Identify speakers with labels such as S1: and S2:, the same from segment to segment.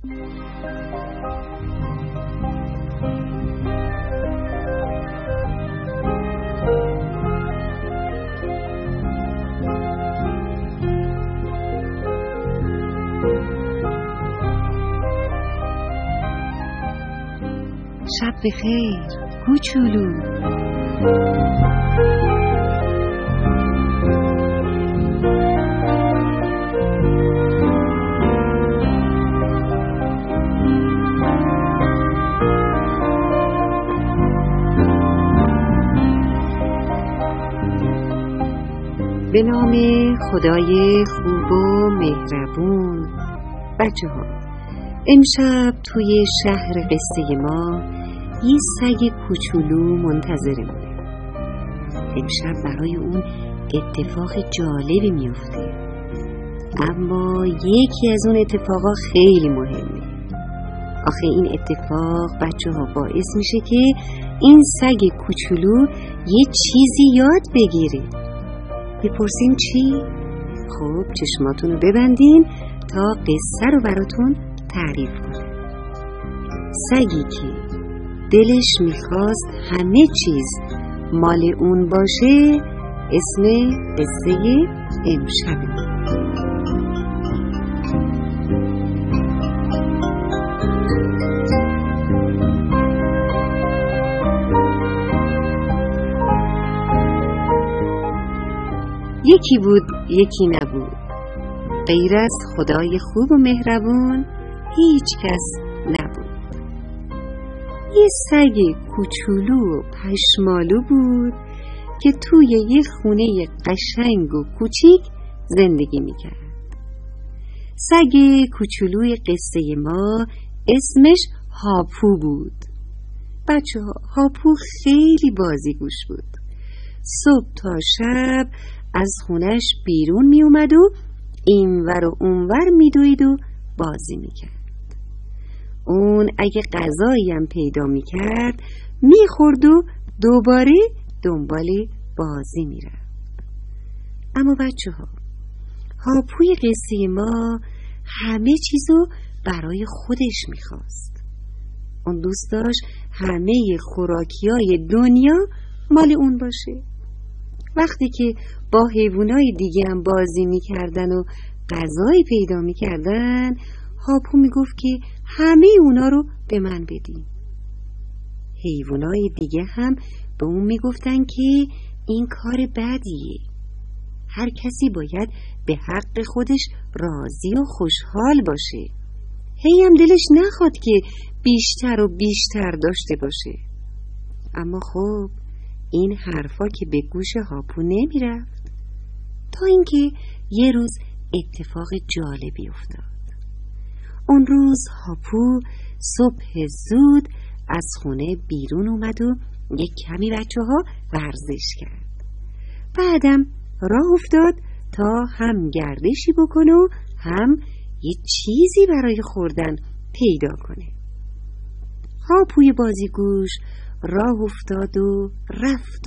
S1: شب بخیر کوچولو. به نام خدای خوب و مهربون. بچه ها، امشب توی شهر قصه ما یه سگ کوچولو منتظرمونه. امشب برای اون اتفاق جالبی میفته، اما یکی از اون اتفاقا خیلی مهمه. آخه این اتفاق بچه ها باعث میشه که این سگ کوچولو یه چیزی یاد بگیره. بپرسیم چی؟ خب چشماتون رو ببندین تا قصه رو براتون تعریف کنم. سگی که دلش میخواست همه چیز مال اون باشه اسم قصه امشبه. یکی بود یکی نبود، غیر از خدای خوب و مهربون هیچ کس نبود. یه سگ کوچولو و پشمالو بود که توی یه خونه قشنگ و کوچیک زندگی میکرد. سگ کوچولوی قصه ما اسمش هاپو بود. بچه ها، هاپو خیلی بازیگوش بود. صبح تا شب از خونش بیرون می اومد و اینور و اونور می دوید و بازی می کرد. اون اگه غذایی هم پیدا می کرد می خورد و دوباره دنبال بازی می رفت. اما بچه ها، هاپوی قصه ما همه چیزو برای خودش می خواست. اون دوست داشت همه خوراکیای دنیا مال اون باشه. وقتی که با حیوانای دیگه هم بازی میکردن و غذایی پیدا میکردن، هاپو میگفت که همه اونا رو به من بدین. حیوانای دیگه هم به اون میگفتن که این کار بدیه. هر کسی باید به حق خودش راضی و خوشحال باشه. هی هم دلش نخواد که بیشتر و بیشتر داشته باشه. اما خب این حرفا که به گوش هاپو نمی رفت، تا اینکه یه روز اتفاق جالبی افتاد. اون روز هاپو صبح زود از خونه بیرون اومد و یک کمی بچه ها ورزش کرد. بعدم راه افتاد تا هم گردشی بکنه و هم یه چیزی برای خوردن پیدا کنه. هاپوی بازیگوش راه افتاد و رفت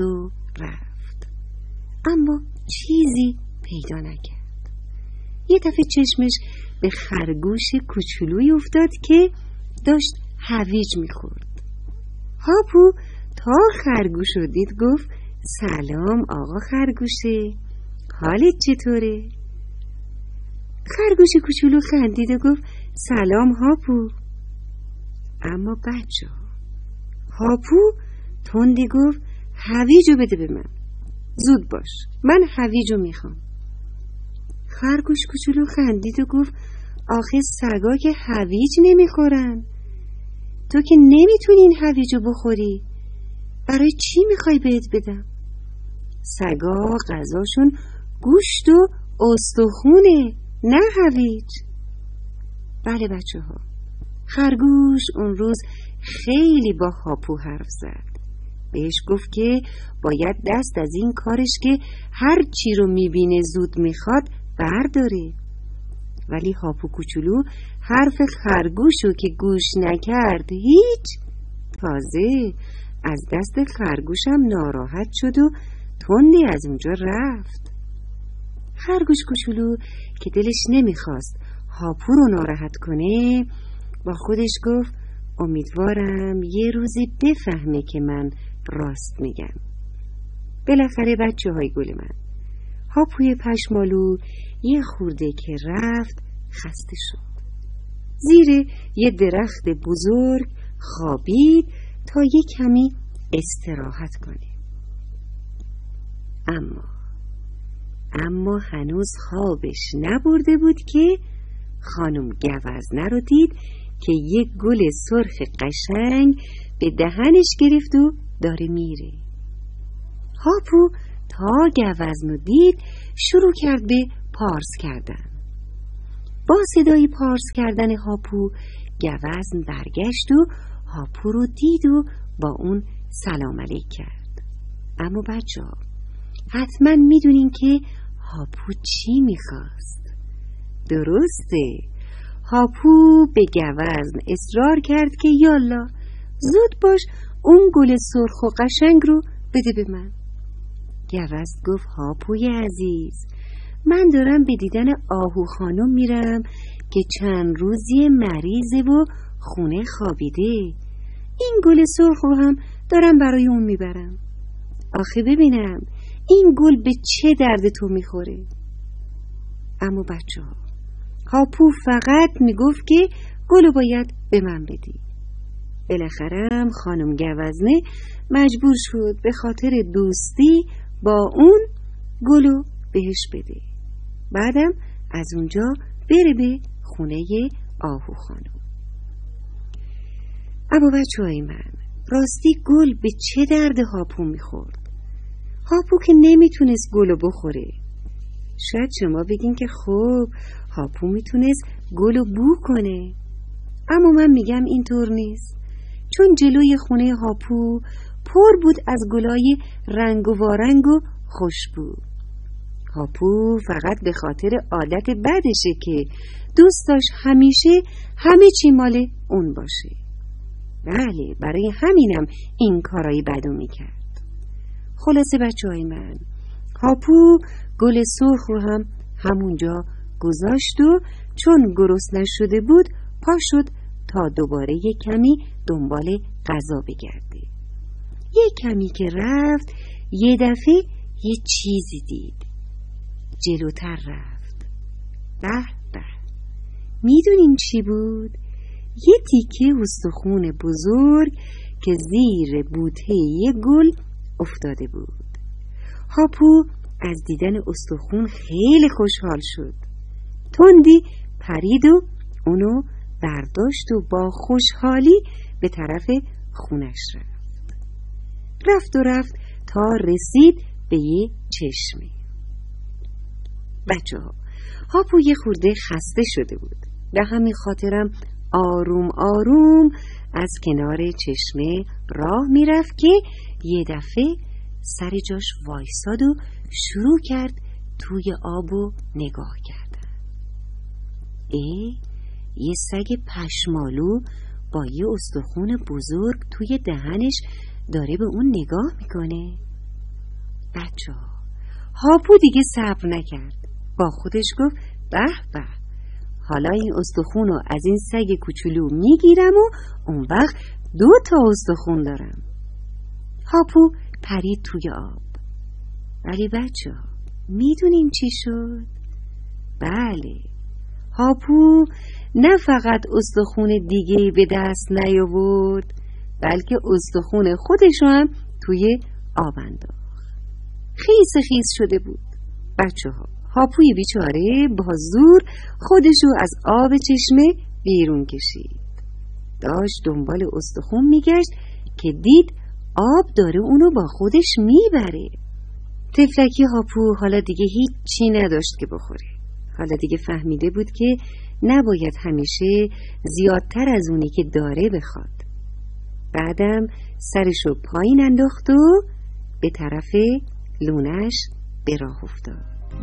S1: اما چیزی پیدا نکرد. یه دفعه چشمش به خرگوش کوچولویی افتاد که داشت هویج میخورد. هاپو تا خرگوش رو دید گفت سلام آقا خرگوشه، حالت چطوره؟ خرگوش کوچولو خندید و گفت سلام هاپو. اما بچه هاپو تندی گفت هویجو بده به من، زود باش، من هویجو میخوام. خرگوش کوچولو خندید و گفت آخه سگا که هویج نمیخورن، تو که نمیتونی این هویجو بخوری، برای چی میخوای بهت بدم؟ سگا غذاشون گوشت و استخونه، نه هویج. بله بچه ها، خرگوش اون روز خیلی با هاپو حرف زد. بهش گفت که باید دست از این کارش که هر چی رو میبینه زود میخواد برداره. ولی هاپو کوچولو حرف خرگوشو که گوش نکرد هیچ، تازه از دست خرگوشم ناراحت شد و تندی از اونجا رفت. خرگوش کوچولو که دلش نمیخواست هاپو رو ناراحت کنه، با خودش گفت امیدوارم یه روزی بفهمه که من راست میگم. بالاخره بچه‌های گل من، هاپوی پشمالو یه خورده که رفت خسته شد. زیر یه درخت بزرگ خوابید تا یه کمی استراحت کنه. اما هنوز خوابش نبرده بود که خانم گوزنه رو دید که یک گل سرخ قشنگ به دهنش گرفت و داره میره. هاپو تا گوزن رو دید شروع کرد به پارس کردن. با صدای پارس کردن هاپو گوزن برگشت و هاپو رو دید و با اون سلام علیک کرد. اما بچه‌ها حتما میدونین که هاپو چی میخواست. درسته، هاپو به گوزن اصرار کرد که یالا زود باش اون گل سرخ و قشنگ رو بده به من. گوزن گفت هاپوی عزیز، من دارم به دیدن آهو خانم میرم که چند روزی مریضه و خونه خوابیده. این گل سرخ رو هم دارم برای اون میبرم. آخه ببینم این گل به چه درد تو میخوره؟ اما بچه‌ها هاپو فقط میگفت که گلو باید به من بدی. بالاخره خانم گوزنه مجبور شد به خاطر دوستی با اون گلو بهش بده. بعدم از اونجا بره به خونه آهو خانم. اما بچه‌های من، راستی گل به چه درد هاپو میخورد؟ هاپو که نمیتونست گلو بخوره. شاید شما بگین که خب هاپو میتونست گلو بو کنه، اما من میگم اینطور نیست، چون جلوی خونه هاپو پر بود از گلای رنگ و وارنگ و خوشبو. هاپو فقط به خاطر عادت بدشه که دوست داشت همیشه همه چی مال اون باشه. بله، برای همینم این کارای بدو میکرد. خلاصه بچه‌های من، هاپو گل سرخ رو هم همونجا گذاشت و چون گرسنه شده بود پا شد تا دوباره یک کمی دنبال غذا بگرده. یک کمی که رفت یه دفعه یه چیزی دید. جلوتر رفت. به به، میدونین چی بود؟ یه تیکه استخون بزرگ که زیر بوته یه گل افتاده بود. هاپو از دیدن استخون خیلی خوشحال شد. تندی پرید و اونو برداشت و با خوشحالی به طرف خونش رفت تا رسید به یه چشمه. بچه‌ها، هاپو یه خورده خسته شده بود. به همین خاطرم آروم آروم از کنار چشمه راه میرفت که یه دفعه سر جاش وایساد و شروع کرد توی آبو نگاه کردن. یه سگ پشمالو با یه استخون بزرگ توی دهنش داره به اون نگاه میکنه. بچه‌ها، هاپو دیگه صبر نکرد. با خودش گفت به به، حالا این استخونو از این سگ کوچولو میگیرم و اون وقت 2 استخون دارم. هاپو پرید توی آب. ولی بچه‌ها میدونین چی شد؟ بله، هاپو نه فقط استخون دیگه به دست نیاورد، بلکه استخون خودش هم توی آب انداخت. خیس شده بود. بچه‌ها، هاپوی بیچاره با زور خودشو از آب چشمه بیرون کشید. داشت دنبال استخون میگشت که دید آب داره اونو با خودش میبره. تفلکی هاپو حالا دیگه هیچی نداشت که بخوره. حالا دیگه فهمیده بود که نباید همیشه زیادتر از اونی که داره بخواد. بعدم سرشو پایین انداخت و به طرف لونش به راه افتاد.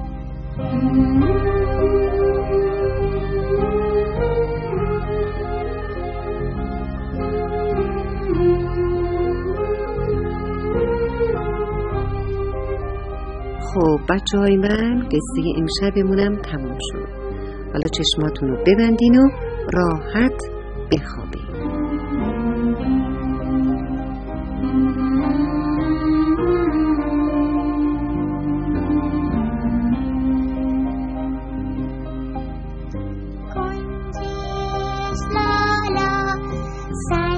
S1: خب بچه‌های من، قصه امشبمونم تموم شد. حالا چشماتون رو ببندین و راحت بخوابیم.
S2: Say